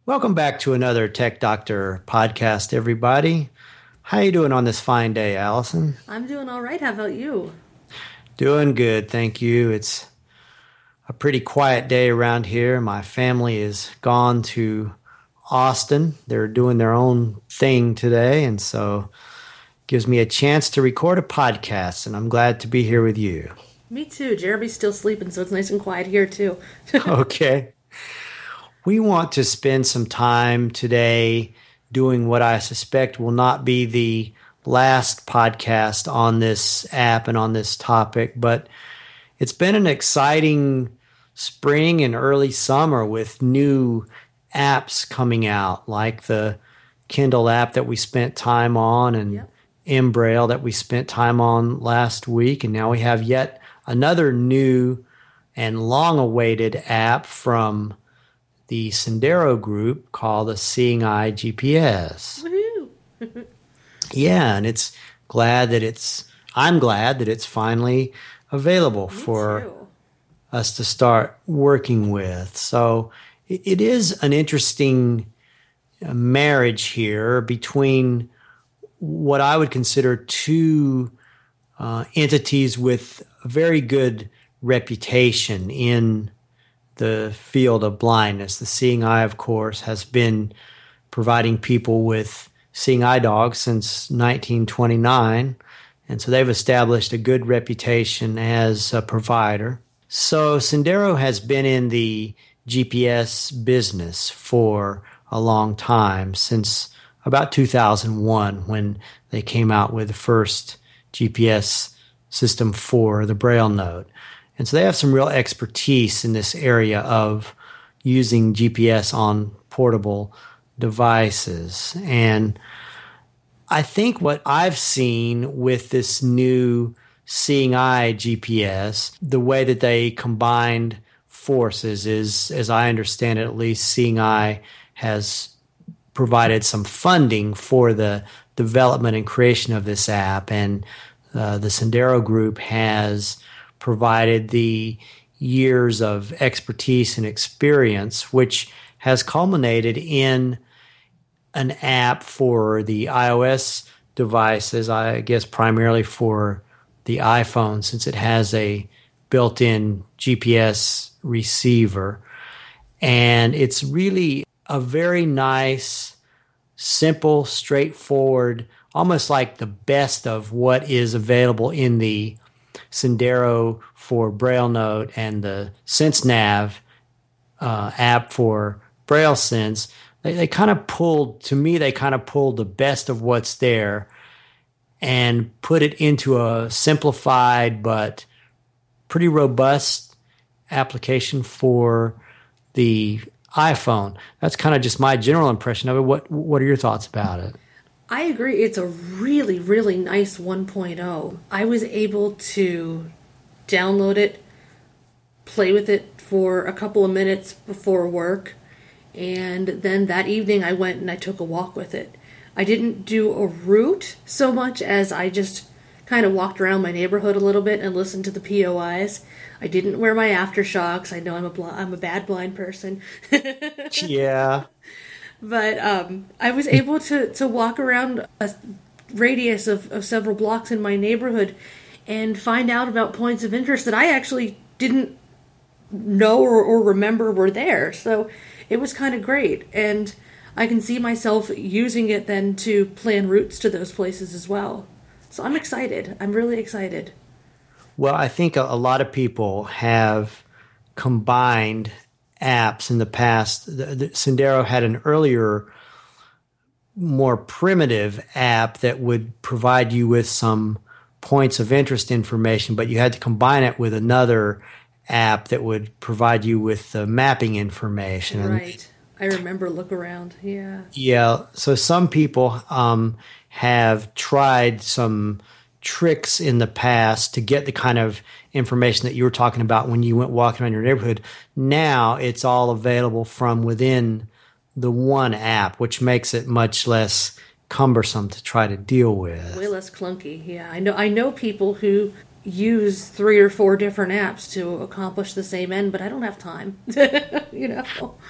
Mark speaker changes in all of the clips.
Speaker 1: Welcome back to another Tech Doctor podcast, everybody. How you doing on this fine day, Allison?
Speaker 2: I'm doing all right. How about you?
Speaker 1: Doing good, thank you. It's a pretty quiet day around here. My family is gone to Austin. They're doing their own thing today, and so it gives me a chance to record a podcast, and I'm glad to be here with you.
Speaker 2: Me too. Jeremy's still sleeping, so it's nice and quiet here too.
Speaker 1: Okay. We want to spend some time today doing what I suspect will not be the last podcast on this app and on this topic, but it's been an exciting spring and early summer with new apps coming out, like the Kindle app that we spent time on and Embrail that we spent time on last week. And now we have yet another new and long-awaited app from the Sendero group called the Seeing Eye GPS.
Speaker 2: Woohoo!
Speaker 1: Yeah, and I'm glad that it's finally available for us to start working with. So it is an interesting marriage here between what I would consider two entities with a very good reputation in the field of blindness. The Seeing Eye, of course, has been providing people with seeing eye dogs since 1929, and so they've established a good reputation as a provider. So Sendero has been in the GPS business for a long time, since about 2001, when they came out with the first GPS system for the Braille note. And so they have some real expertise in this area of using GPS on portable devices. And I think what I've seen with this new Seeing Eye GPS, the way that they combined forces is, as I understand it, at least Seeing Eye has provided some funding for the development and creation of this app. And the Sendero group has provided the years of expertise and experience, which has culminated in an app for the iOS devices, I guess primarily for the iPhone, since it has a built-in GPS receiver. And it's really a very nice, simple, straightforward, almost like the best of what is available in the Sendero for Braille Note and the SenseNav app for Braille Sense. They kind of pulled the best of what's there and put it into a simplified but pretty robust application for the iPhone. That's kind of just my general impression of it. What are your thoughts about it?
Speaker 2: I agree. It's a really, really nice 1.0. I was able to download it, play with it for a couple of minutes before work, and then that evening I went and I took a walk with it. I didn't do a route so much as I just kind of walked around my neighborhood a little bit and listened to the POIs. I didn't wear my aftershocks. I know I'm a bad blind person.
Speaker 1: Yeah.
Speaker 2: But I was able to walk around a radius of several blocks in my neighborhood and find out about points of interest that I actually didn't know or remember were there. So it was kind of great. And I can see myself using it then to plan routes to those places as well. So I'm excited. I'm really excited.
Speaker 1: Well, I think a lot of people have combined apps in the past. The Sendero had an earlier, more primitive app that would provide you with some points of interest information, but you had to combine it with another app that would provide you with the mapping information.
Speaker 2: Right. I remember Look Around. Yeah.
Speaker 1: Yeah. So some people have tried some tricks in the past to get the kind of information that you were talking about when you went walking around your neighborhood. Now it's all available from within the one app, which makes it much less cumbersome to try to deal with.
Speaker 2: Way less clunky. Yeah, I know people who use 3 or 4 different apps to accomplish the same end, but I don't have time. You know.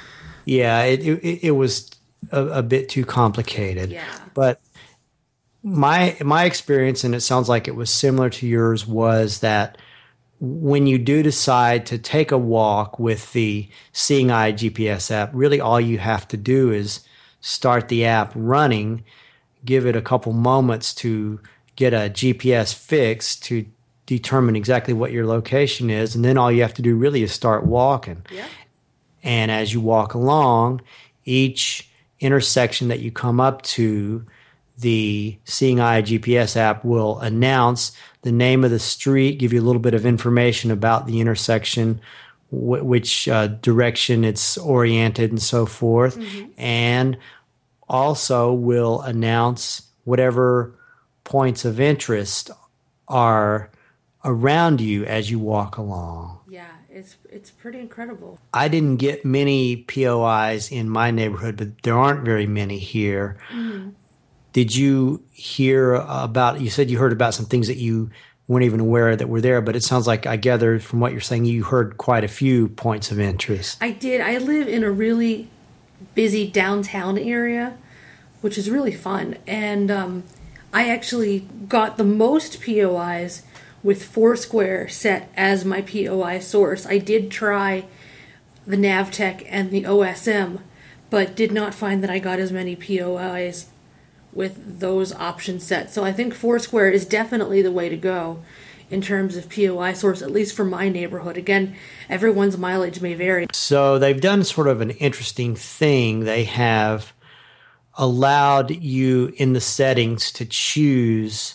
Speaker 1: Yeah, it was a bit too complicated.
Speaker 2: Yeah.
Speaker 1: But my experience, and it sounds like it was similar to yours, was that when you do decide to take a walk with the Seeing Eye GPS app, really all you have to do is start the app running, give it a couple moments to get a GPS fix to determine exactly what your location is, and then all you have to do really is start walking.
Speaker 2: Yeah.
Speaker 1: And as you walk along, each intersection that you come up to, the Seeing Eye GPS app will announce the name of the street, give you a little bit of information about the intersection, which direction it's oriented, and so forth. Mm-hmm. And also will announce whatever points of interest are around you as you walk along.
Speaker 2: Yeah, it's pretty incredible.
Speaker 1: I didn't get many POIs in my neighborhood, but there aren't very many here. Mm-hmm. Did you hear about, you said you heard about some things that you weren't even aware that were there, but it sounds like, I gathered from what you're saying, you heard quite a few points of interest.
Speaker 2: I did. I live in a really busy downtown area, which is really fun. And I actually got the most POIs with Foursquare set as my POI source. I did try the Navteq and the OSM, but did not find that I got as many POIs with those options set. So I think Foursquare is definitely the way to go in terms of POI source, at least for my neighborhood. Again, everyone's mileage may vary.
Speaker 1: So they've done sort of an interesting thing. They have allowed you in the settings to choose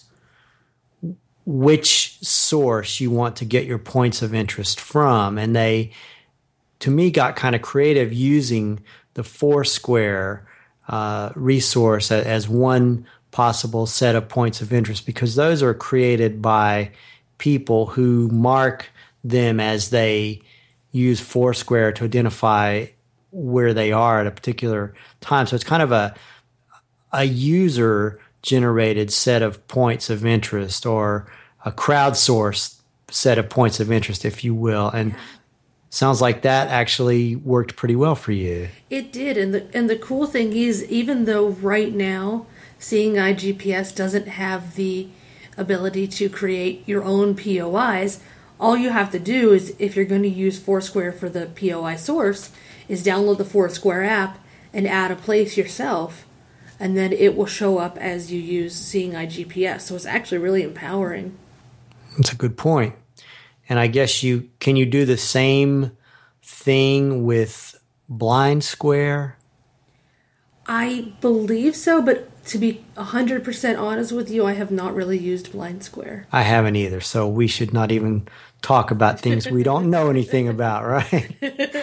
Speaker 1: which source you want to get your points of interest from. And they, to me, got kind of creative using the Foursquare resource as one possible set of points of interest, because those are created by people who mark them as they use Foursquare to identify where they are at a particular time. So it's kind of a user generated set of points of interest, or a crowdsourced set of points of interest, if you will. And sounds like that actually worked pretty well for you.
Speaker 2: It did, and the cool thing is, even though right now Seeing Eye GPS doesn't have the ability to create your own POIs, all you have to do is, if you're going to use Foursquare for the POI source, is download the Foursquare app and add a place yourself, and then it will show up as you use Seeing Eye GPS. So it's actually really empowering.
Speaker 1: That's a good point. And I guess can you do the same thing with Blind Square?
Speaker 2: I believe so, but to be 100% honest with you, I have not really used Blind Square.
Speaker 1: I haven't either, so we should not even talk about things we don't know anything about, right?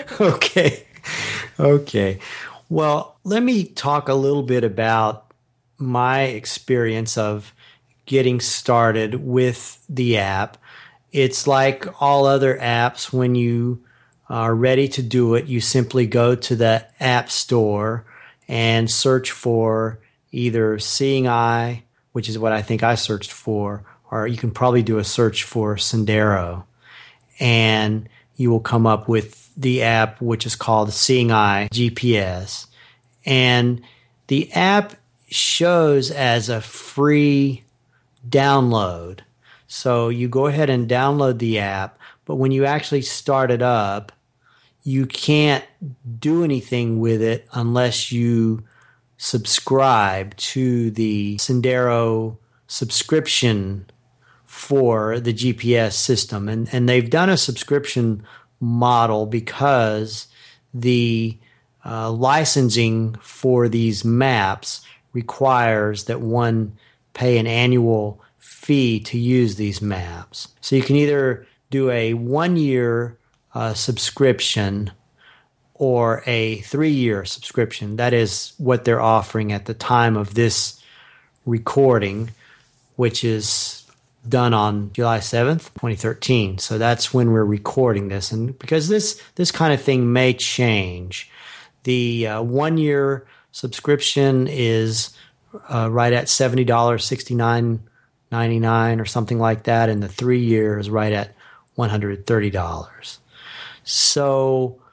Speaker 1: Okay. Well, let me talk a little bit about my experience of getting started with the app. It's like all other apps. When you are ready to do it, you simply go to the App Store and search for either Seeing Eye, which is what I think I searched for, or you can probably do a search for Sendero, and you will come up with the app, which is called Seeing Eye GPS. And the app shows as a free download. So you go ahead and download the app, but when you actually start it up, you can't do anything with it unless you subscribe to the Sendero subscription for the GPS system. And they've done a subscription model because the licensing for these maps requires that one pay an annual fee to use these maps. So you can either do a 1-year subscription or a 3-year subscription. That is what they're offering at the time of this recording, which is done on July 7th, 2013. So that's when we're recording this. And because this kind of thing may change, the 1-year subscription is right at $70, $69.99 or something like that, and the 3-year is right at $130. So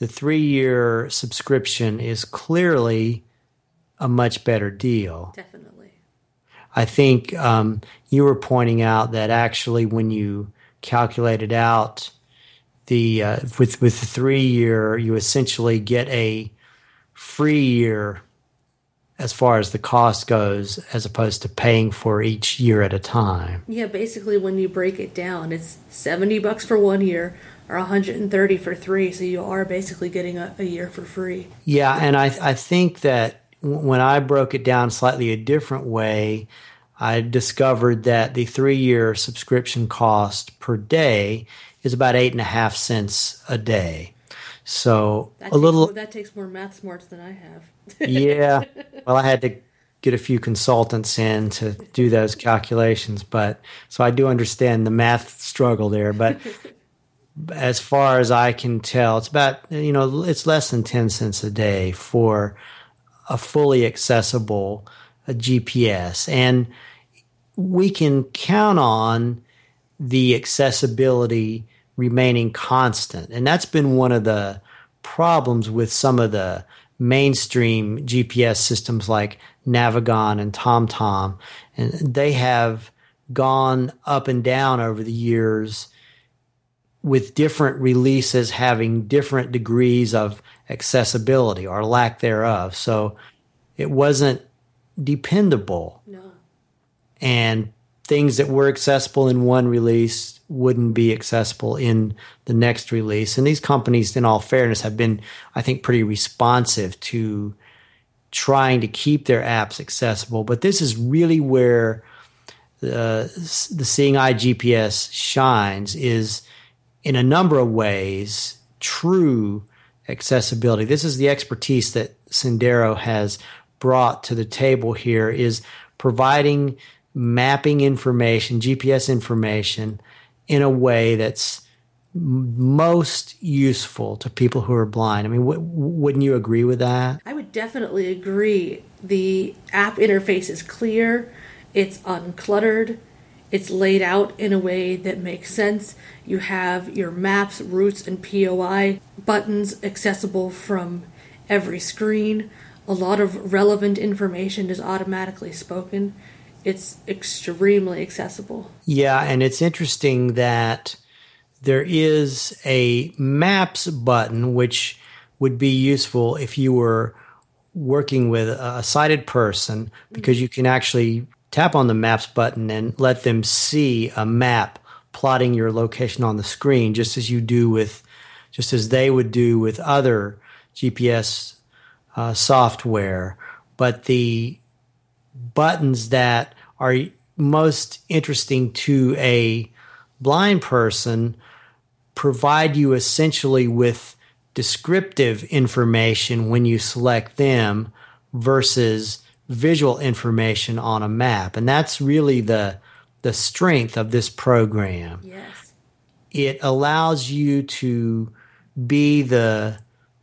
Speaker 1: the 3-year subscription is clearly a much better deal.
Speaker 2: Definitely.
Speaker 1: I think you were pointing out that actually when you calculated out the with the 3-year, you essentially get a free year as far as the cost goes, as opposed to paying for each year at a time.
Speaker 2: Yeah, basically when you break it down, it's $70 for 1 year or $130 for 3, so you are basically getting a year for free.
Speaker 1: Yeah, and I think that when I broke it down slightly a different way, I discovered that the 3-year subscription cost per day is about 8.5 cents a day. So
Speaker 2: that takes more math smarts than I have.
Speaker 1: Yeah. Well, I had to get a few consultants in to do those calculations, but so I do understand the math struggle there. But as far as I can tell, it's about, it's less than 10 cents a day for a fully accessible GPS. And we can count on the accessibility remaining constant. And that's been one of the problems with some of the mainstream GPS systems like Navigon and TomTom. And they have gone up and down over the years with different releases having different degrees of accessibility or lack thereof. So it wasn't dependable.
Speaker 2: No.
Speaker 1: And things that were accessible in one release wouldn't be accessible in the next release. And these companies, in all fairness, have been, I think, pretty responsive to trying to keep their apps accessible. But this is really where the Seeing Eye GPS shines, is in a number of ways true accessibility. This is the expertise that Sendero has brought to the table here, is providing mapping information, GPS information, in a way that's most useful to people who are blind. I mean, wouldn't you agree with that?
Speaker 2: I would definitely agree. The app interface is clear, it's uncluttered, it's laid out in a way that makes sense. You have your maps, routes, and POI buttons accessible from every screen. A lot of relevant information is automatically spoken. It's extremely accessible.
Speaker 1: Yeah, and it's interesting that there is a Maps button, which would be useful if you were working with a sighted person, because you can actually tap on the Maps button and let them see a map plotting your location on the screen, just as they would do with other GPS software. But the buttons that are most interesting to a blind person provide you essentially with descriptive information when you select them versus visual information on a map. And that's really the strength of this program.
Speaker 2: Yes.
Speaker 1: It allows you to be the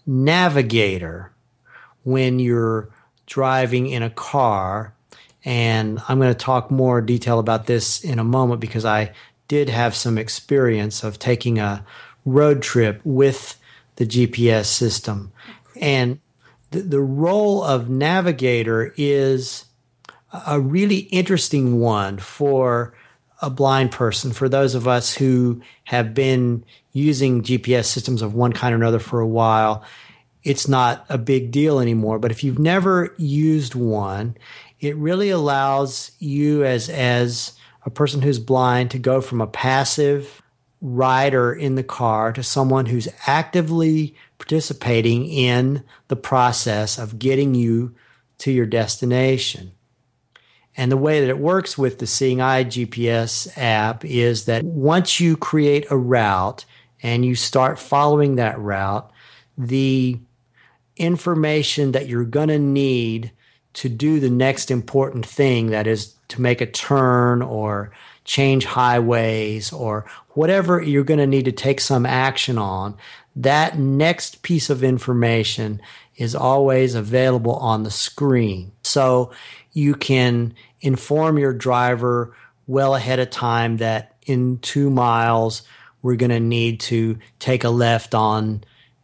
Speaker 1: navigator when you're driving in a car. And I'm going to talk more detail about this in a moment, because I did have some experience of taking a road trip with the GPS system. And the role of navigator is a really interesting one for a blind person. For those of us who have been using GPS systems of one kind or another for a while, it's not a big deal anymore. But if you've never used one, it really allows you as a person who's blind to go from a passive rider in the car to someone who's actively participating in the process of getting you to your destination. And the way that it works with the Seeing Eye GPS app is that once you create a route and you start following that route, the information that you're going to need to do the next important thing, that is to make a turn or change highways or whatever you're going to need to take some action on, that next piece of information is always available on the screen. So you can inform your driver well ahead of time that in 2 miles, we're going to need to take a left on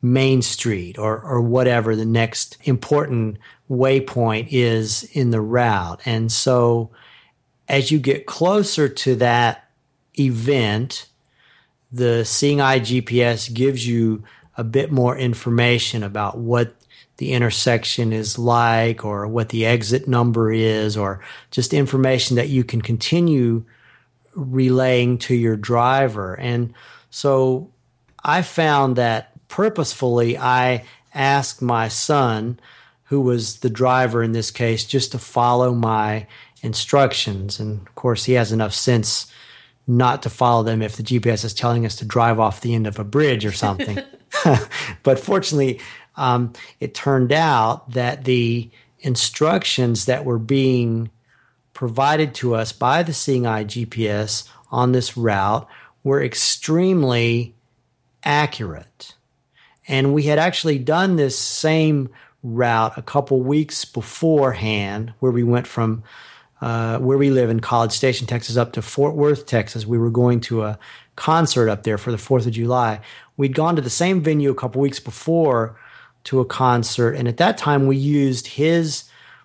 Speaker 1: Main Street or whatever the next important waypoint is in the route. And so as you get closer to that event, the Seeing Eye GPS gives you a bit more information about what the intersection is like or what the exit number is, or just information that you can continue relaying to your driver. And so I found that purposefully I asked my son, who was the driver in this case, just to follow my instructions. And of course, he has enough sense not to follow them if the GPS is telling us to drive off the end of a bridge or something. But fortunately, it turned out that the instructions that were being provided to us by the Seeing Eye GPS on this route were extremely accurate. And we had actually done this same route a couple weeks beforehand, where we went from where we live in College Station, Texas, up to Fort Worth, Texas. We were going to a concert up there for the 4th of July. We'd gone to the same venue a couple weeks before to a concert, and at that time we used his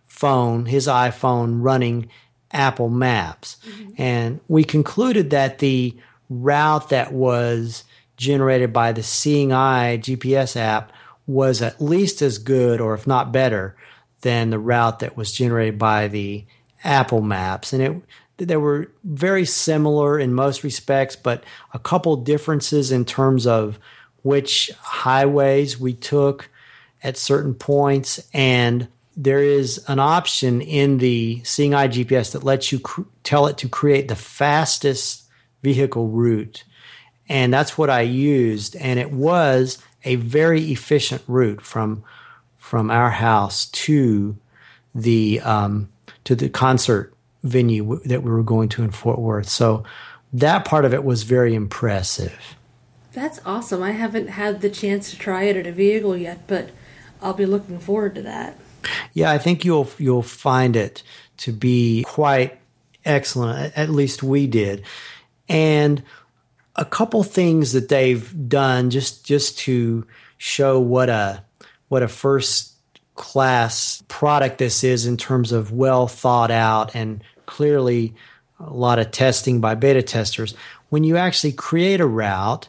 Speaker 1: iPhone running Apple Maps. Mm-hmm. And we concluded that the route that was generated by the Seeing Eye GPS app was at least as good, or if not better, than the route that was generated by the Apple Maps. And they were very similar in most respects, but a couple differences in terms of which highways we took at certain points. And there is an option in the Seeing Eye GPS that lets you tell it to create the fastest vehicle route. And that's what I used. And it was a very efficient route from our house to the concert venue that we were going to in Fort Worth. So that part of it was very impressive.
Speaker 2: That's awesome. I haven't had the chance to try it at a vehicle yet, but I'll be looking forward to that.
Speaker 1: Yeah, I think you'll find it to be quite excellent. At least we did. And a couple things that they've done just to show what a first class product this is in terms of well thought out and clearly a lot of testing by beta testers. When you actually create a route,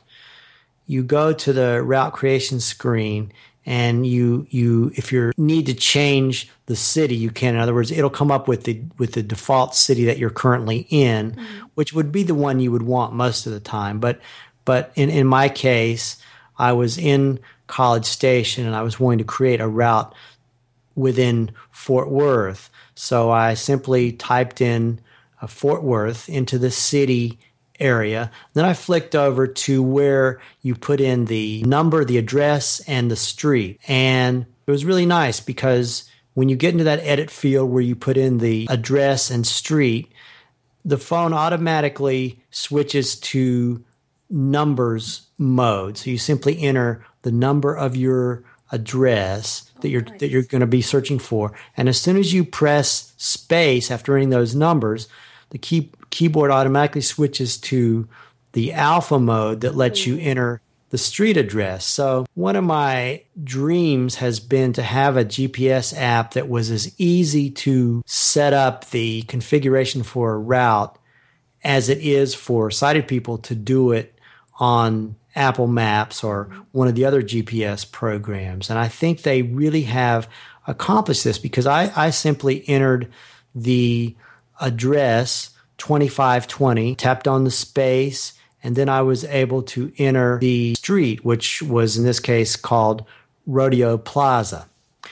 Speaker 1: you go to the route creation screen, and you if you need to change the city, you can. In other words, it'll come up with the default city that you're currently in, mm-hmm. which would be the one you would want most of the time. But in my case, I was in College Station and I was wanting to create a route within Fort Worth. So I simply typed in Fort Worth into the city area. Then I flicked over to where you put in the number, the address, and the street. And it was really nice because when you get into that edit field where you put in the address and street, the phone automatically switches to numbers mode. So you simply enter the number of your address that you're going to be searching for. And as soon as you press space after entering those numbers, the keyboard automatically switches to the alpha mode that lets you enter the street address. So one of my dreams has been to have a GPS app that was as easy to set up the configuration for a route as it is for sighted people to do it on Apple Maps or one of the other GPS programs. And I think they really have accomplished this because I simply entered the address 2520, tapped on the space, and then I was able to enter the street, which was in this case called Rodeo Plaza.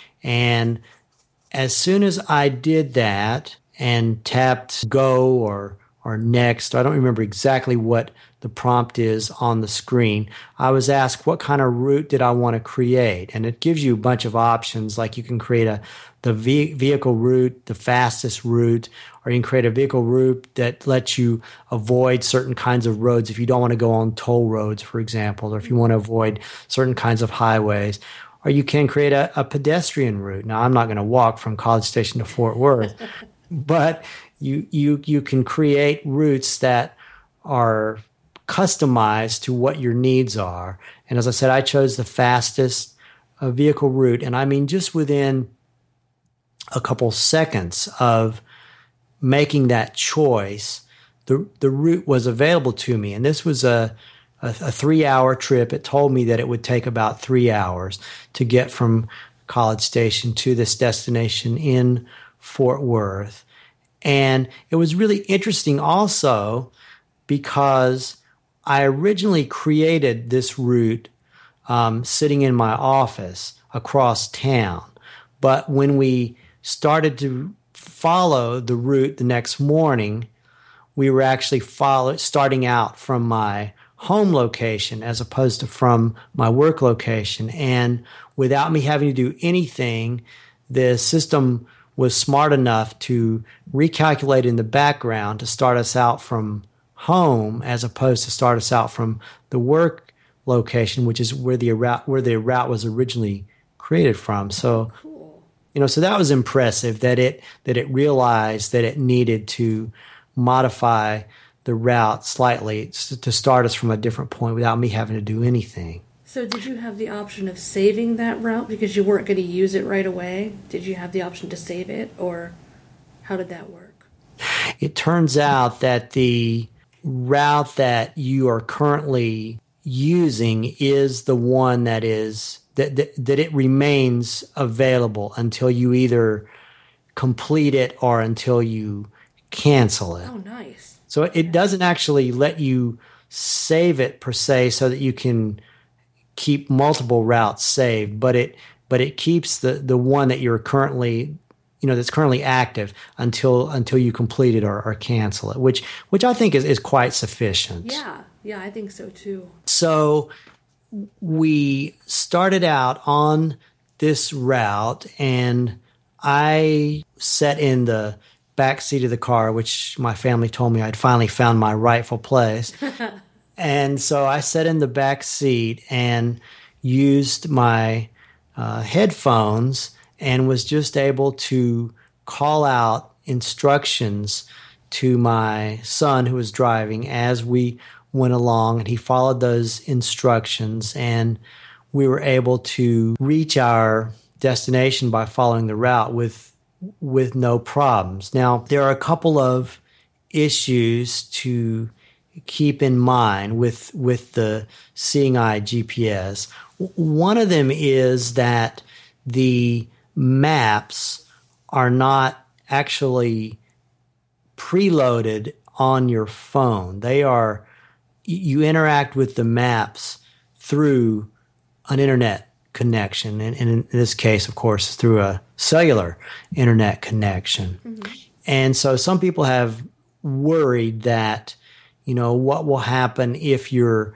Speaker 1: And as soon as I did that and tapped go or next, I don't remember exactly what the prompt is on the screen, I was asked what kind of route did I want to create. And it gives you a bunch of options, like you can create the vehicle route, the fastest route, or you can create a vehicle route that lets you avoid certain kinds of roads if you don't want to go on toll roads, for example, or if you want to avoid certain kinds of highways. Or you can create a pedestrian route. Now, I'm not going to walk from College Station to Fort Worth, but you can create routes that are customized to what your needs are. And as I said, I chose the fastest vehicle route. And I mean, just within a couple seconds of making that choice, the route was available to me. And this was a 3-hour trip. It told me that it would take about 3 hours to get from College Station to this destination in Fort Worth. And it was really interesting also because I originally created this route sitting in my office across town. But when we started to follow the route the next morning, we were actually starting out from my home location as opposed to from my work location. And without me having to do anything, the system was smart enough to recalculate in the background to start us out from home as opposed to start us out from the work location, which is where the route was originally created from. So,
Speaker 2: Cool.
Speaker 1: So that was impressive that it realized that it needed to modify the route slightly to start us from a different point without me having to do anything.
Speaker 2: So did you have the option of saving that route because you weren't going to use it right away? Did you have the option to save it, or how did that work?
Speaker 1: It turns out that the route that you are currently using is the one that it remains available until you either complete it or until you cancel it.
Speaker 2: Oh, nice.
Speaker 1: So it doesn't actually let you save it per se so that you can keep multiple routes saved, but it keeps the one that you're currently, that's currently active until you complete it or cancel it, which I think is quite sufficient.
Speaker 2: Yeah, I think so too.
Speaker 1: So we started out on this route, and I sat in the back seat of the car, which my family told me I'd finally found my rightful place. And so I sat in the back seat and used my headphones and was just able to call out instructions to my son who was driving as we went along, and he followed those instructions, and we were able to reach our destination by following the route with no problems. Now, there are a couple of issues to keep in mind with the Seeing Eye GPS. One of them is that the maps are not actually preloaded on your phone. You interact with the maps through an internet connection, and in this case, of course, through a cellular internet connection. Mm-hmm. And so some people have worried that, what will happen if you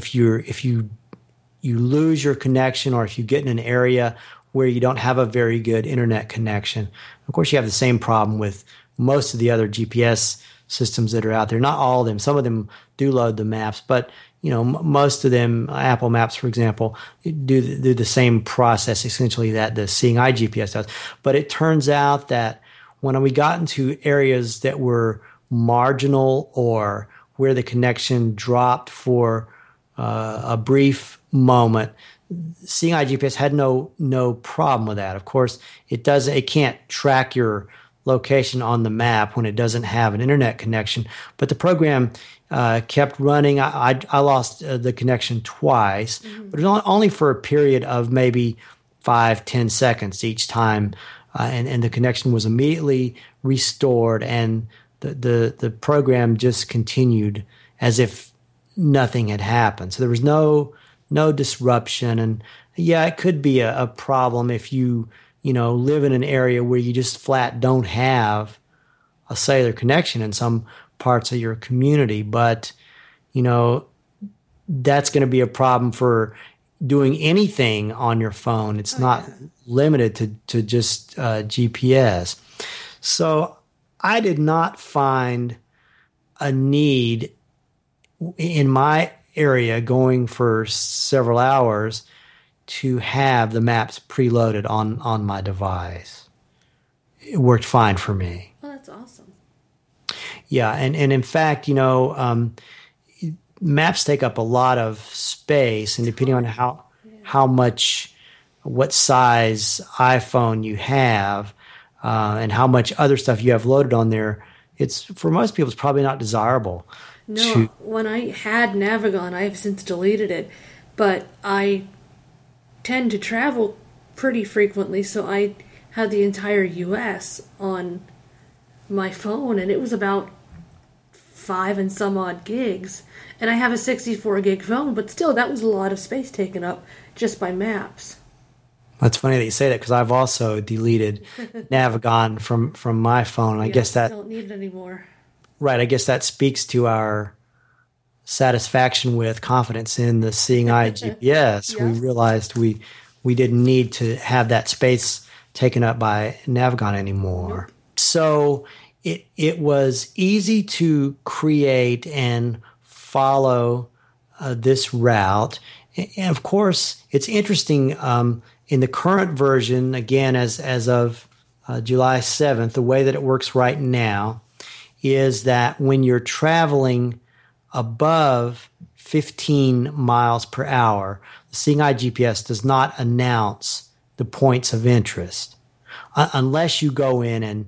Speaker 1: lose your connection, or if you get in an area where you don't have a very good internet connection. Of course, you have the same problem with most of the other GPS systems that are out there. Not all of them. Some of them do load the maps, but most of them, Apple Maps, for example, do the same process essentially that the Seeing Eye GPS does. But it turns out that when we got into areas that were marginal or where the connection dropped for a brief moment, Seeing Eye GPS had no problem with that. Of course, it can't track your location on the map when it doesn't have an internet connection, but the program kept running. I lost the connection twice, mm-hmm. but it was only for a period of maybe 5-10 seconds each time, and the connection was immediately restored, and the program just continued as if nothing had happened. So there was no disruption, and yeah, it could be a problem if you live in an area where you just flat don't have a cellular connection in some parts of your community. But, that's going to be a problem for doing anything on your phone. It's not limited to just GPS. So I did not find a need in my area going for several hours to have the maps preloaded on my device. It worked fine for me.
Speaker 2: Oh, that's awesome.
Speaker 1: Yeah, and in fact, maps take up a lot of space, and depending on how much, what size iPhone you have, and how much other stuff you have loaded on there, it's for most people it's probably not desirable.
Speaker 2: No, when I had Navigon, I have since deleted it, but I tend to travel pretty frequently, so I had the entire US on my phone, and it was about 5 and some odd gigs. And I have a 64 gig phone, but still, that was a lot of space taken up just by maps.
Speaker 1: That's funny that you say that, because I've also deleted Navigon from my phone. I guess that
Speaker 2: don't need it anymore.
Speaker 1: Right. I guess that speaks to our satisfaction with confidence in the Seeing Eye GPS.
Speaker 2: Yeah.
Speaker 1: We realized we didn't need to have that space taken up by Navigon anymore.
Speaker 2: Nope.
Speaker 1: So it was easy to create and follow this route. And of course, it's interesting in the current version, again, as of July 7th, the way that it works right now is that when you're traveling above 15 miles per hour, the Seeing Eye GPS does not announce the points of interest unless you go in and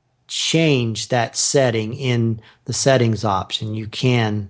Speaker 1: change that setting in the settings option. You can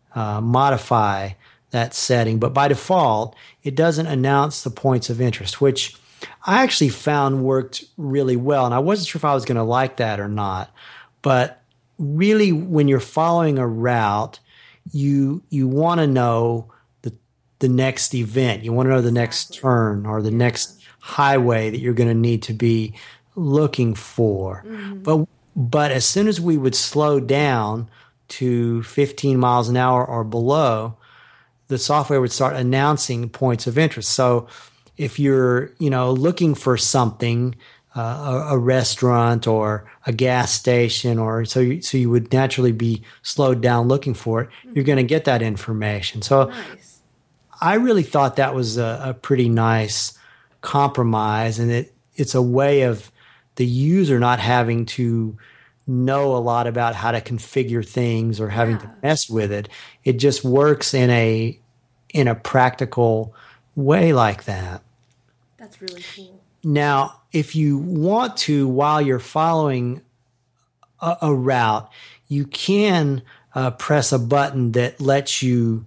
Speaker 1: modify that setting, but by default, it doesn't announce the points of interest, which I actually found worked really well. And I wasn't sure if I was going to like that or not, but really when you're following a route, you want to know the next event. You want to know the next turn or the next highway that you're going to need to be looking for. Mm-hmm. But as soon as we would slow down to 15 miles an hour or below, the software would start announcing points of interest. So if you're, looking for something, a restaurant or a gas station, or so you would naturally be slowed down looking for it, you're going to get that information. So nice. I really thought that was a pretty nice compromise, and it's a way of the user not having to know a lot about how to configure things or having to mess with it. It just works in a practical way like that.
Speaker 2: That's really cool.
Speaker 1: Now, if you want to, while you're following a route, you can press a button that lets you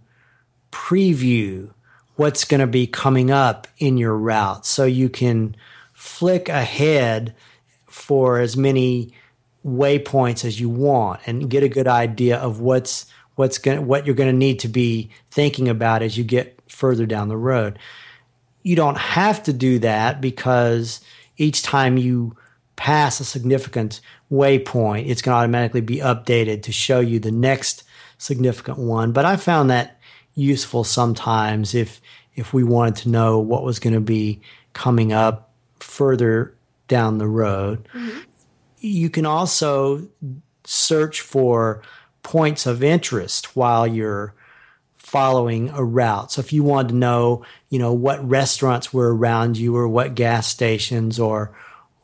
Speaker 1: preview what's going to be coming up in your route. So you can flick ahead for as many waypoints as you want and get a good idea of what you're going to need to be thinking about as you get further down the road. You don't have to do that, because each time you pass a significant waypoint, it's going to automatically be updated to show you the next significant one. But I found that useful sometimes if we wanted to know what was going to be coming up further down the road. Mm-hmm. You can also search for points of interest while you're following a route. So if you wanted to know, what restaurants were around you, or what gas stations, or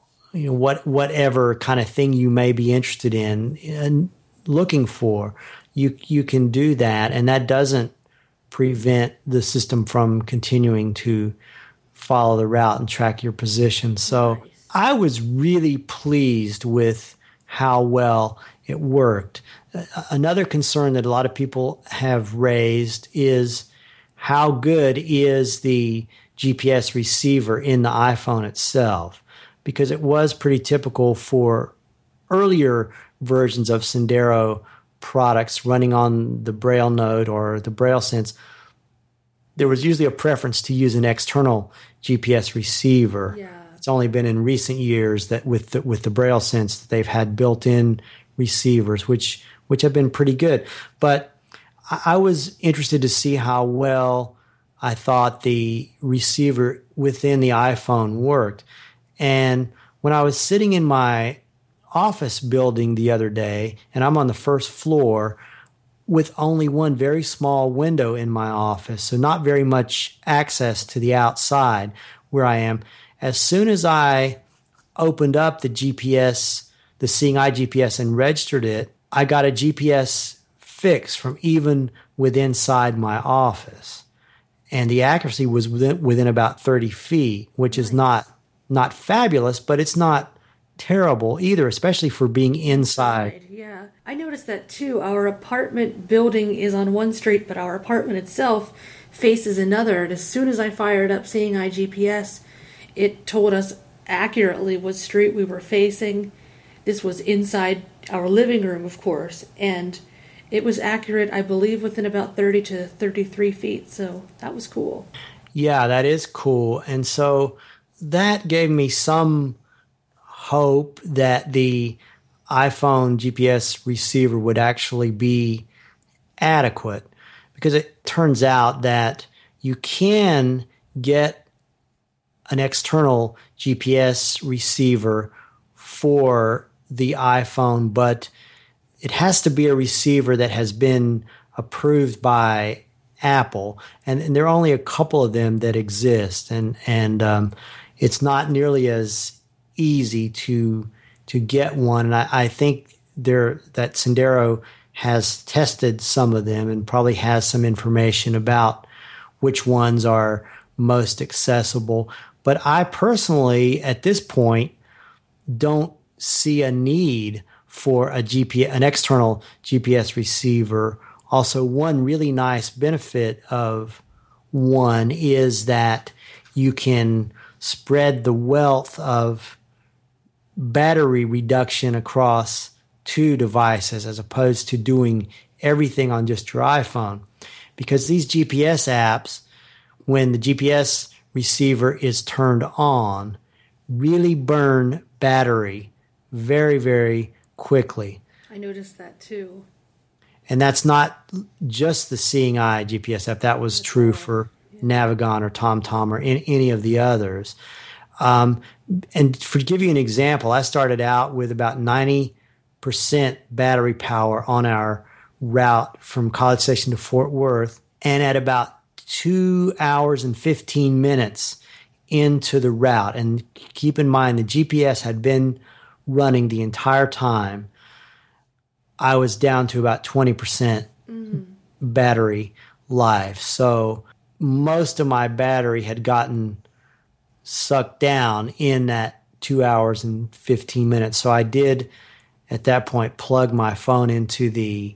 Speaker 1: whatever kind of thing you may be interested in and looking for, you can do that, and that doesn't prevent the system from continuing to follow the route and track your position. So nice. I was really pleased with how well it worked. Another concern that a lot of people have raised is how good is the GPS receiver in the iPhone itself, because it was pretty typical for earlier versions of Sendero products running on the Braille node or the Braille Sense. There was usually a preference to use an external GPS receiver. Yeah. It's only been in recent years that with the Braille Sense that they've had built-in receivers, which have been pretty good. But I was interested to see how well I thought the receiver within the iPhone worked. And when I was sitting in my office building the other day, and I'm on the first floor with only one very small window in my office, so not very much access to the outside where I am, as soon as I opened up the GPS, the Seeing Eye GPS, and registered it, I got a GPS fix from even inside my office, and the accuracy was within about 30 feet, which is not fabulous, but it's not terrible either, especially for being inside.
Speaker 2: Yeah, I noticed that too. Our apartment building is on one street, but our apartment itself faces another. And as soon as I fired up Seeing Eye GPS, it told us accurately what street we were facing. This was inside our living room, of course, and it was accurate, I believe, within about 30 to 33 feet. So that was cool.
Speaker 1: Yeah, that is cool. And so that gave me some hope that the iPhone GPS receiver would actually be adequate, because it turns out that you can get an external GPS receiver for the iPhone, but it has to be a receiver that has been approved by Apple, and there are only a couple of them that exist, and it's not nearly as easy to get one. And I think that Sendero has tested some of them and probably has some information about which ones are most accessible. But I personally, at this point, don't see a need for an external GPS receiver. Also, one really nice benefit of one is that you can spread the wealth of battery reduction across two devices as opposed to doing everything on just your iPhone. Because these GPS apps, when the GPS receiver is turned on, really burn battery very, very quickly.
Speaker 2: I noticed that too.
Speaker 1: And that's not just the Seeing Eye GPS app. That was true for Navigon or TomTom or any of the others. And to give you an example, I started out with about 90% battery power on our route from College Station to Fort Worth. And at about 2 hours and 15 minutes into the route, and keep in mind the GPS had been running the entire time, I was down to about 20% battery life. So most of my battery had gotten sucked down in that 2 hours and 15 minutes. So I did, at that point, plug my phone into the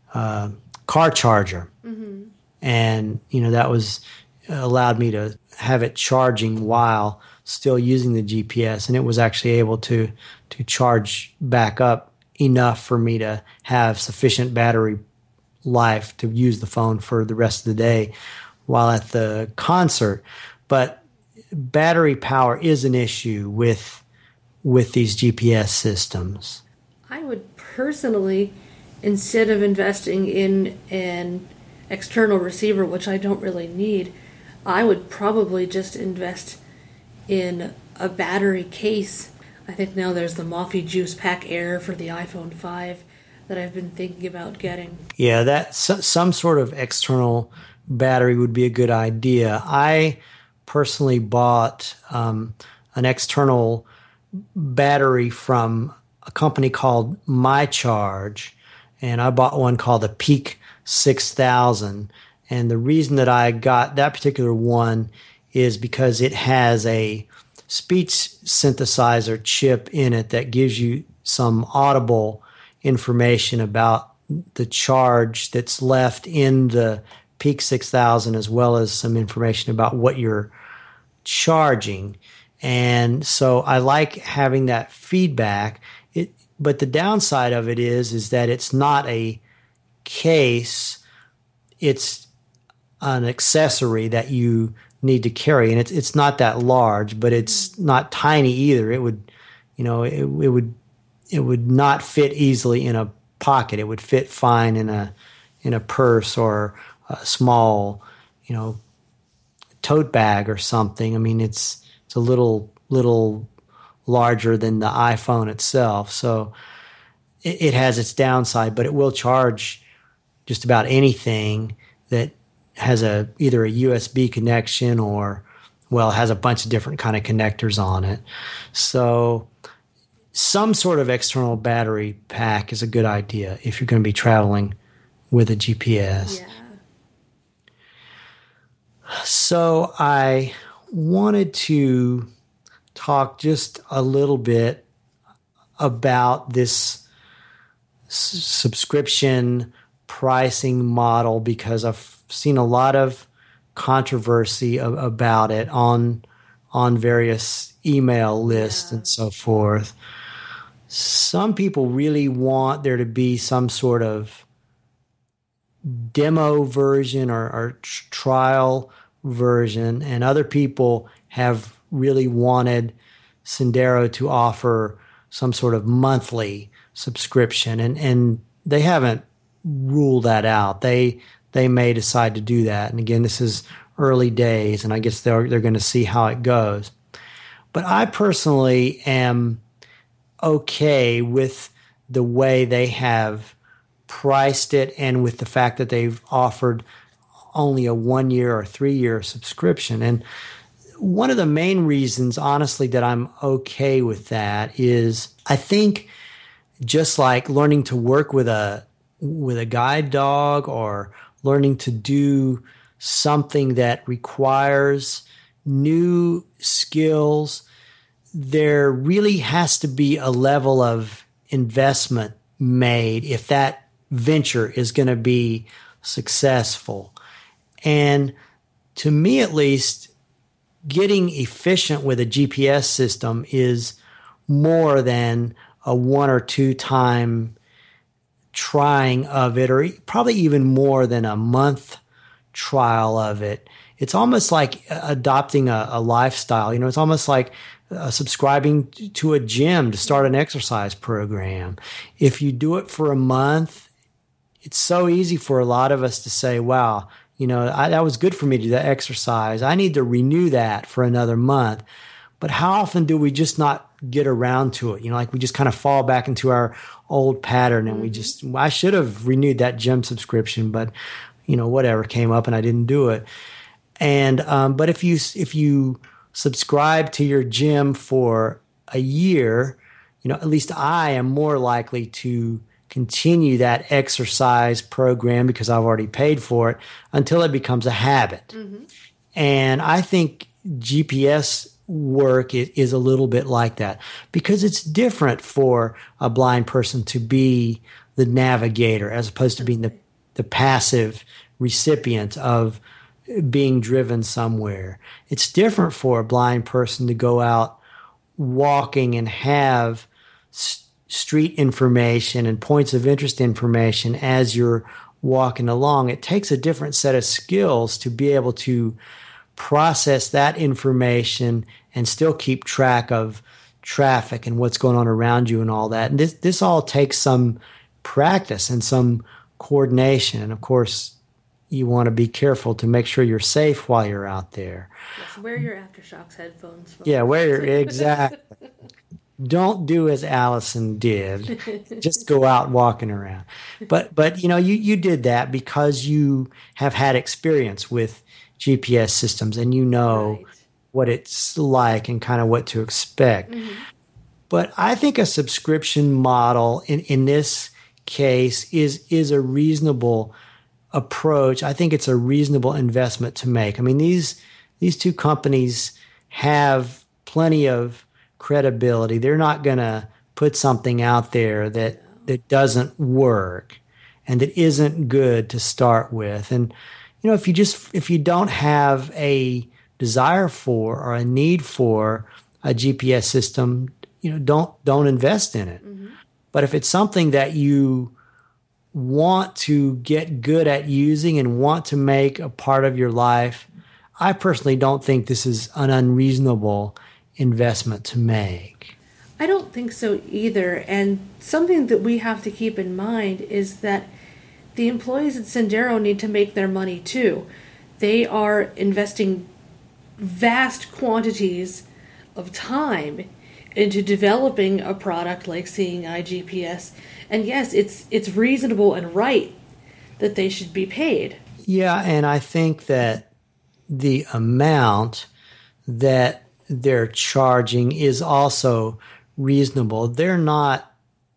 Speaker 1: car charger. And, that was allowed me to have it charging while still using the GPS. And it was actually able to charge back up enough for me to have sufficient battery life to use the phone for the rest of the day while at the concert. But battery power is an issue with these GPS systems.
Speaker 2: I would personally, instead of investing in an external receiver, which I don't really need, I would probably just invest in a battery case. I think now there's the Moffy Juice Pack Air for the iPhone 5 that I've been thinking about getting.
Speaker 1: Yeah, that some sort of external battery would be a good idea. I personally bought an external battery from a company called MyCharge, and I bought one called the Peak 6000. And the reason that I got that particular one is because it has a speech synthesizer chip in it that gives you some audible information about the charge that's left in the Peak 6000, as well as some information about what you're charging. And so I like having that feedback. But the downside of it is that it's not a case, it's an accessory that you need to carry, and it's not that large, but it's not tiny either. It would, it would not fit easily in a pocket. It would fit fine in a purse or a small, tote bag or something. I mean, it's a little larger than the iPhone itself, so it has its downside, but it will charge just about anything that has either a USB connection or, has a bunch of different kind of connectors on it. So some sort of external battery pack is a good idea if you're going to be traveling with a GPS.
Speaker 2: Yeah.
Speaker 1: So I wanted to talk just a little bit about this subscription pricing model because I've seen a lot of controversy about it on various email lists and so forth. Some people really want there to be some sort of demo version or trial version, and other people have really wanted Sendero to offer some sort of monthly subscription, and they haven't ruled that out. They may decide to do that, and again, this is early days, and I guess they're going to see how it goes. But I personally am okay with the way they have priced it and with the fact that they've offered only a 1 year or 3 year subscription. And one of the main reasons, honestly, that I'm okay with that is I think just like learning to work with a guide dog or learning to do something that requires new skills, there really has to be a level of investment made if that venture is going to be successful. And to me, at least, getting efficient with a GPS system is more than a 1 or 2 time trying of it, or probably even more than a month trial of it. It's almost like adopting a lifestyle. You know, it's almost like subscribing to a gym to start an exercise program. If you do it for a month, it's so easy for a lot of us to say, wow, you know, that was good for me to do that exercise. I need to renew that for another month. But how often do we just not get around to it? You know, like we just kind of fall back into our old pattern and we just, I should have renewed that gym subscription, but you know, whatever came up and I didn't do it. And, but if you subscribe to your gym for a year, you know, at least I am more likely to continue that exercise program because I've already paid for it until it becomes a habit. Mm-hmm. And I think GPS work is a little bit like that because it's different for a blind person to be the navigator as opposed to being the passive recipient of being driven somewhere. It's different for a blind person to go out walking and have street information and points of interest information as you're walking along. It takes a different set of skills to be able to process that information and still keep track of traffic and what's going on around you and all that. And this all takes some practice and some coordination. And of course, you want to be careful to make sure you're safe while you're out there.
Speaker 2: Yes, wear your AfterShokz headphones.
Speaker 1: Yeah, exactly. Don't do as Allison did. Just go out walking around. But you know, you did that because you have had experience with GPS systems and you know what it's like and kind of what to expect. Mm-hmm. But I think a subscription model in this case is a reasonable approach. I think it's a reasonable investment to make. I mean, these two companies have plenty of credibility. They're not going to put something out there that doesn't work and that isn't good to start with. And you know, if you don't have a desire for or a need for a GPS system, you know, don't invest in it. Mm-hmm. But if it's something that you want to get good at using and want to make a part of your life, I personally don't think this is an unreasonable investment to make.
Speaker 2: I don't think so either. And something that we have to keep in mind is that the employees at Sendero need to make their money too. They are investing vast quantities of time into developing a product like Seeing Eye GPS. And yes, it's reasonable and right that they should be paid.
Speaker 1: Yeah, and I think that the amount that they're charging is also reasonable. They're not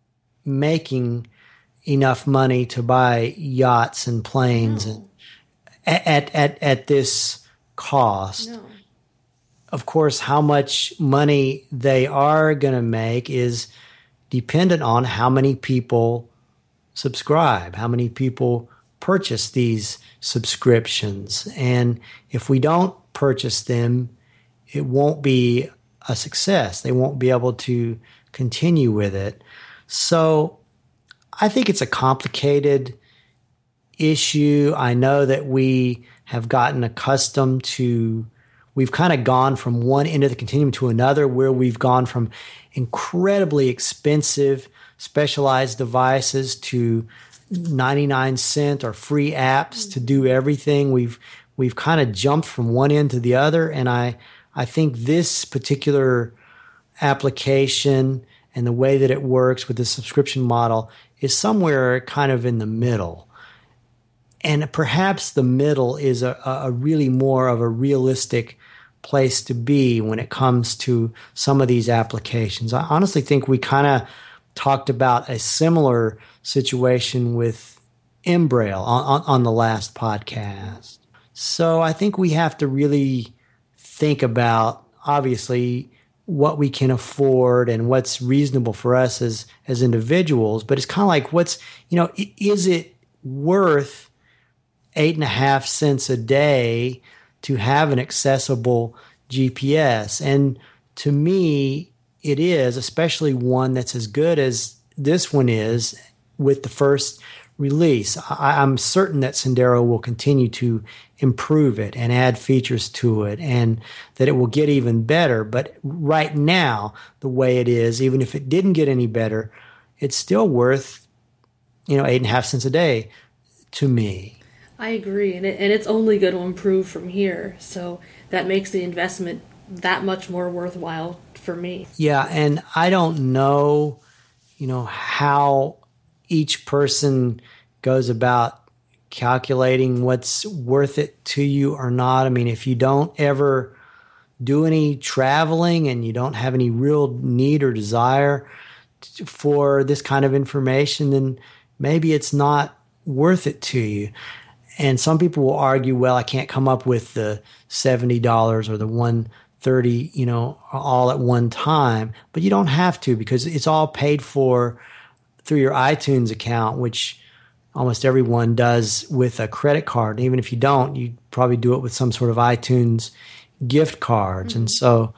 Speaker 1: making enough money to buy yachts and planes and at this cost.
Speaker 2: No.
Speaker 1: Of course, how much money they are going to make is dependent on how many people subscribe, how many people purchase these subscriptions. And if we don't purchase them, it won't be a success. They won't be able to continue with it. So I think it's a complicated issue. I know that we have gotten accustomed to, we've kind of gone from one end of the continuum to another, where we've gone from incredibly expensive specialized devices to 99-cent or free apps to do everything. We've kind of jumped from one end to the other. And I think this particular application and the way that it works with the subscription model is somewhere kind of in the middle. And perhaps the middle is a really more of a realistic place to be when it comes to some of these applications. I honestly think we kind of talked about a similar situation with Embrail on the last podcast. So I think we have to really think about, obviously, what we can afford and what's reasonable for us as individuals. But it's kind of like, is it worth 8.5 cents a day to have an accessible GPS? And to me, it is, especially one that's as good as this one is with the first release. I'm certain that Sendero will continue to improve it and add features to it, and that it will get even better. But right now, the way it is, even if it didn't get any better, it's still worth, 8.5 cents a day to me.
Speaker 2: I agree, and it's only going to improve from here. So that makes the investment that much more worthwhile for me.
Speaker 1: Yeah, and I don't know, how each person goes about calculating what's worth it to you or not. I mean, if you don't ever do any traveling and you don't have any real need or desire for this kind of information, then maybe it's not worth it to you. And some people will argue, well, I can't come up with the $70 or the $130, all at one time. But you don't have to, because it's all paid for through your iTunes account, which almost everyone does with a credit card. And even if you don't, you probably do it with some sort of iTunes gift cards. Mm-hmm. And so,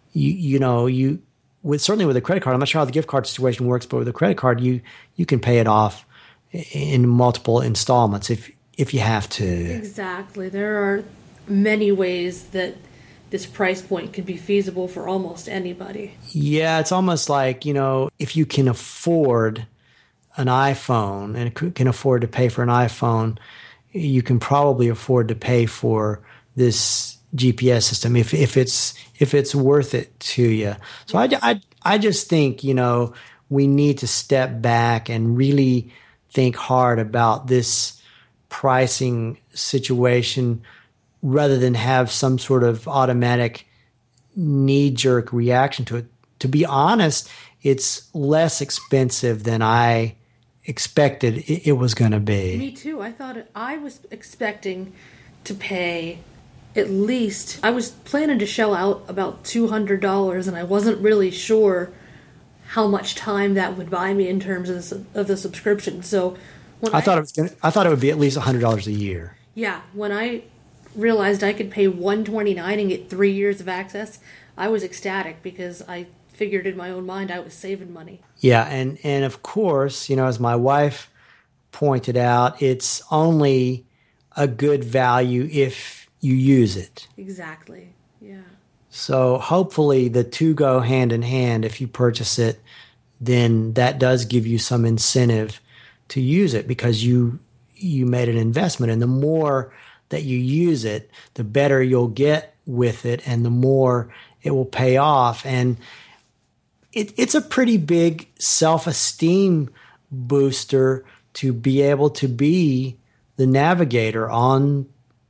Speaker 1: certainly with a credit card, I'm not sure how the gift card situation works, but with a credit card, you can pay it off in multiple installments if you have to.
Speaker 2: Exactly. There are many ways that this price point can be feasible for almost anybody.
Speaker 1: Yeah, it's almost like, if you can afford an iPhone and can afford to pay for an iPhone, you can probably afford to pay for this GPS system if it's worth it to you. So I just think, we need to step back and really think hard about this pricing situation rather than have some sort of automatic knee-jerk reaction to it. To be honest, it's less expensive than I expected it was going to be.
Speaker 2: Me too. I was expecting to pay at least, I was planning to shell out about $200, and I wasn't really sure how much time that would buy me in terms of the subscription. So
Speaker 1: I thought it would be at least $100 a year.
Speaker 2: Yeah, when I realized I could pay $129 and get 3 years of access, I was ecstatic, because I figured in my own mind I was saving money.
Speaker 1: Yeah, and of course, as my wife pointed out, it's only a good value if you use it.
Speaker 2: Exactly, yeah.
Speaker 1: So hopefully the two go hand in hand. If you purchase it, then that does give you some incentive to use it, because you made an investment. And the more that you use it, the better you'll get with it, and the more it will pay off. And it's a pretty big self-esteem booster to be able to be the navigator on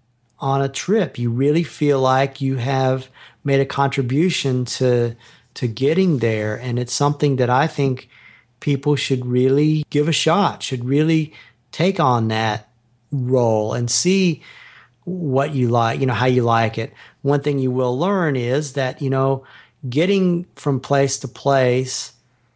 Speaker 1: a trip. You really feel like you have made a contribution to getting there. And it's something that I think people should really give a shot, should really take on that role and see what you like, how you like it. One thing you will learn is that, getting from place to place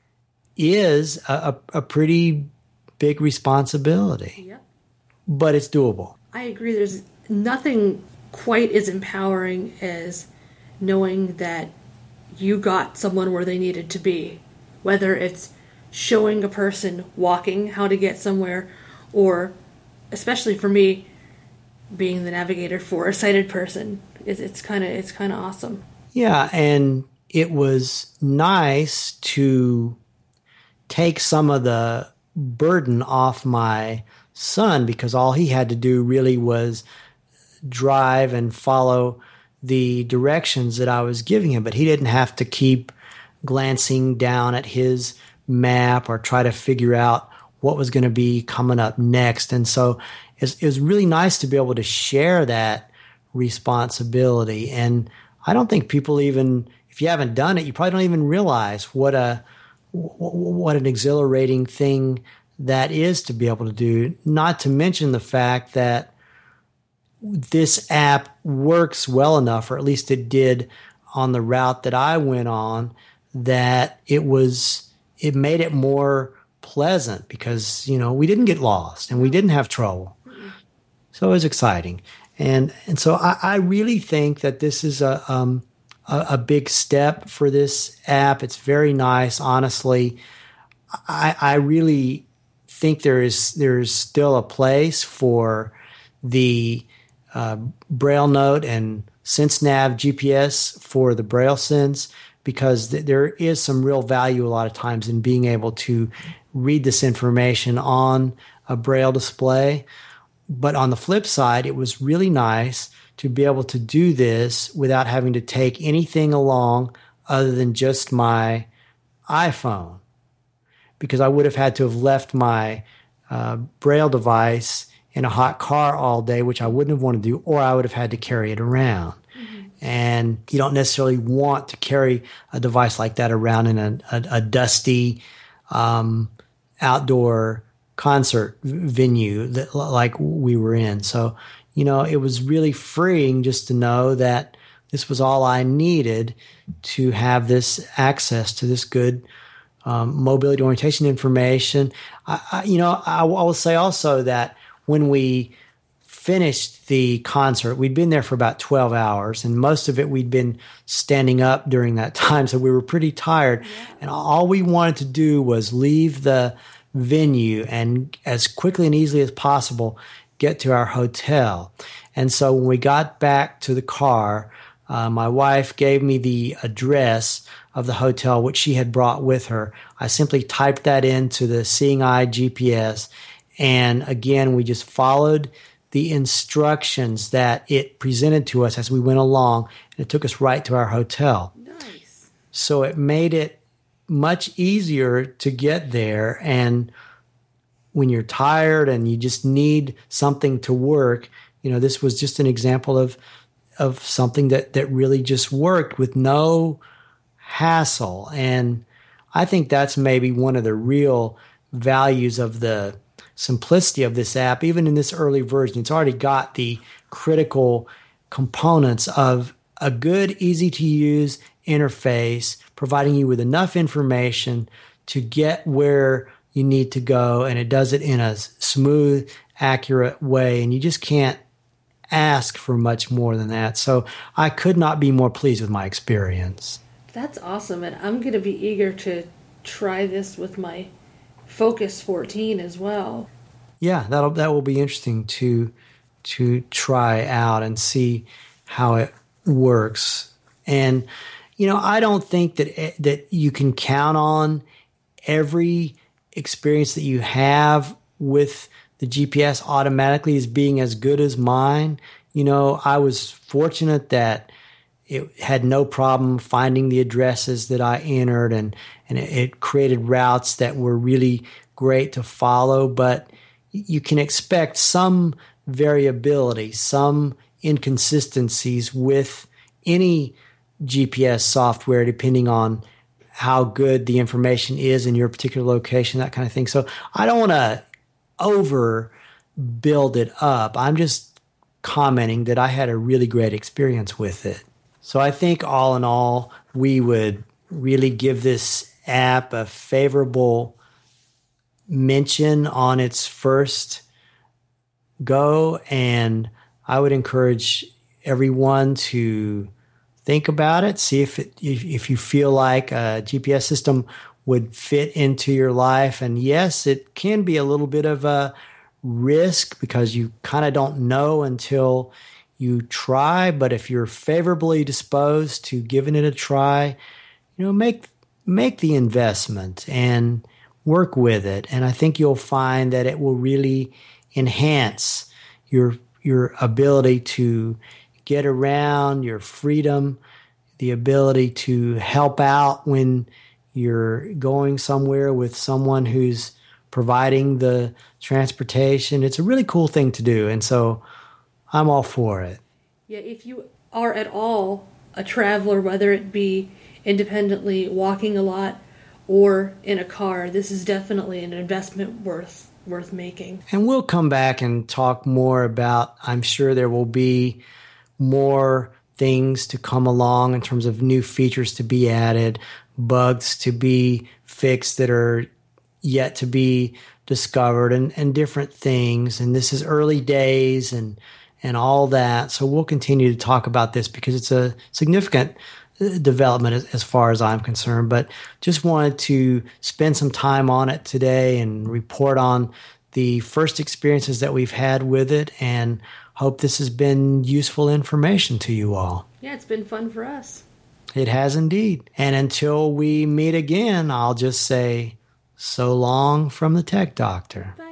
Speaker 1: is a pretty big responsibility.
Speaker 2: Yep.
Speaker 1: But it's doable.
Speaker 2: I agree. There's nothing quite as empowering as knowing that you got someone where they needed to be. Whether it's showing a person walking how to get somewhere, or, especially for me, being the navigator for a sighted person, it's kind of awesome.
Speaker 1: Yeah, and it was nice to take some of the burden off my son, because all he had to do really was drive and follow the directions that I was giving him. But he didn't have to keep glancing down at his map or try to figure out what was going to be coming up next. And so it was really nice to be able to share that responsibility. And I don't think people even, if you haven't done it, you probably don't even realize what an exhilarating thing that is to be able to do. Not to mention the fact that this app works well enough, or at least it did on the route that I went on, that it made it more pleasant, because, we didn't get lost and we didn't have trouble. So it was exciting. And so I really think that this is a big step for this app. It's very nice. Honestly, I really think there's still a place for the Braille Note and SenseNav GPS for the Braille Sense, because there is some real value a lot of times in being able to read this information on a Braille display. But on the flip side, it was really nice to be able to do this without having to take anything along other than just my iPhone, because I would have had to have left my Braille device in a hot car all day, which I wouldn't have wanted to do, or I would have had to carry it around. Mm-hmm. And you don't necessarily want to carry a device like that around in a dusty outdoor concert venue that like we were in. So, it was really freeing just to know that this was all I needed to have this access to this good mobility orientation information. I will say also that when we finished the concert, we'd been there for about 12 hours, and most of it we'd been standing up during that time, so we were pretty tired. Yeah. And all we wanted to do was leave the venue and, as quickly and easily as possible, get to our hotel. And so when we got back to the car, my wife gave me the address of the hotel, which she had brought with her. I simply typed that into the Seeing Eye GPS, and again, we just followed the instructions that it presented to us as we went along, and it took us right to our hotel.
Speaker 2: Nice.
Speaker 1: So it made it much easier to get there. And when you're tired and you just need something to work, this was just an example of something that really just worked with no hassle. And I think that's maybe one of the real values of the simplicity of this app. Even in this early version, it's already got the critical components of a good, easy to use interface, providing you with enough information to get where you need to go. And it does it in a smooth, accurate way. And you just can't ask for much more than that. So I could not be more pleased with my experience.
Speaker 2: That's awesome. And I'm going to be eager to try this with my Focus 14 as well.
Speaker 1: Yeah, that will be interesting to try out and see how it works. And I don't think that you can count on every experience that you have with the GPS automatically as being as good as mine. I was fortunate that it had no problem finding the addresses that I entered, and it created routes that were really great to follow. But you can expect some variability, some inconsistencies with any GPS software, depending on how good the information is in your particular location, that kind of thing. So I don't want to over build it up. I'm just commenting that I had a really great experience with it. So I think all in all, we would really give this app a favorable mention on its first go, and I would encourage everyone to think about it, see if you feel like a GPS system would fit into your life. And yes, it can be a little bit of a risk because you kind of don't know until you try, but if you're favorably disposed to giving it a try, make the investment and work with it. And I think you'll find that it will really enhance your ability to get around, your freedom, the ability to help out when you're going somewhere with someone who's providing the transportation. It's a really cool thing to do. And so I'm all for it.
Speaker 2: Yeah, if you are at all a traveler, whether it be independently walking a lot or in a car, this is definitely an investment worth making.
Speaker 1: And we'll come back and talk more about, I'm sure there will be more things to come along in terms of new features to be added, bugs to be fixed that are yet to be discovered, and different things. And this is early days and all that. So we'll continue to talk about this because it's a significant development as far as I'm concerned, but just wanted to spend some time on it today and report on the first experiences that we've had with it, and hope this has been useful information to you all.
Speaker 2: Yeah, it's been fun for us.
Speaker 1: It has indeed. And until we meet again, I'll just say so long from the Tech Doctor.
Speaker 2: Bye.